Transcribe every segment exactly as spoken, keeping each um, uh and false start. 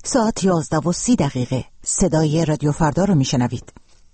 ساعت یازده و سی دقیقه. صدای رادیو فردا رو میشنوید.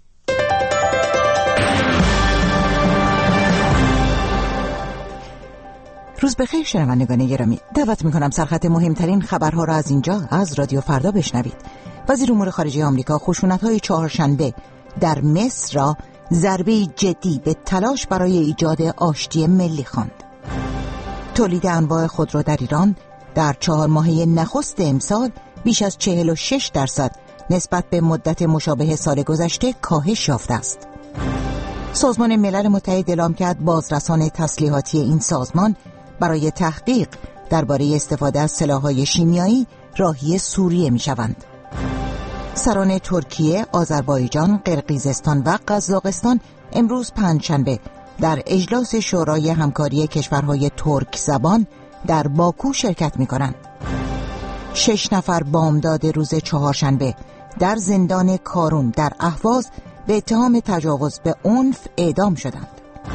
روز بخیر شنوندگان گرامی. دعوت میکنم سرخط مهمترین خبرها را از اینجا از رادیو فردا بشنوید. وزیر امور خارجه آمریکا خشونت‌های چهارشنبه در مصر را ضربه جدی به تلاش برای ایجاد آشتی ملی خواند. تولید انواع خودرو در ایران در چهار ماهه نخست امسال بیش از چهل و شش درصد نسبت به مدت مشابه سال گذشته کاهش یافته است. سازمان ملل متحد اعلام کرد بازرسان تسلیحاتی این سازمان برای تحقیق درباره استفاده از سلاح‌های شیمیایی راهی سوریه می‌شوند. سران ترکیه، آذربایجان، قرقیزستان و قزاقستان امروز پنجشنبه در اجلاس شورای همکاری کشورهای ترک زبان در باکو شرکت می‌کنند. شش نفر بامداد روز چهارشنبه در زندان کارون در اهواز به اتهام تجاوز به عنف اعدام شدند.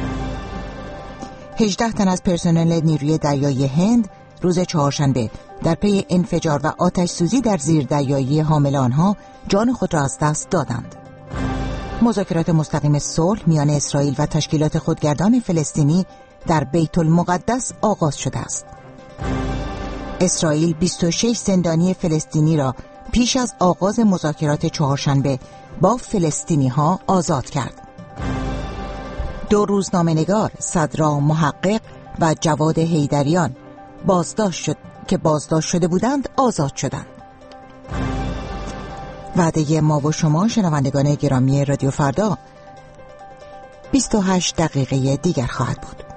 هجده تن از پرسنل نیروی دریایی هند روز چهارشنبه در پی انفجار و آتش سوزی در زیردریایی حامل آنها جان خود را از دست دادند. مذاکرات مستقیم صلح میان اسرائیل و تشکیلات خودگردان فلسطینی در بیت المقدس آغاز شده است. اسرائیل بیست و شش زندانی فلسطینی را پیش از آغاز مذاکرات چهارشنبه با فلسطینی ها آزاد کرد. دو روزنامه‌نگار، صدرا محقق و جواد حیدریان بازداشت شد که بازداشت شده بودند آزاد شدند. وعده ما و شما شنوندگان گرامی رادیو فردا بیست و هشت دقیقه دیگر خواهد بود.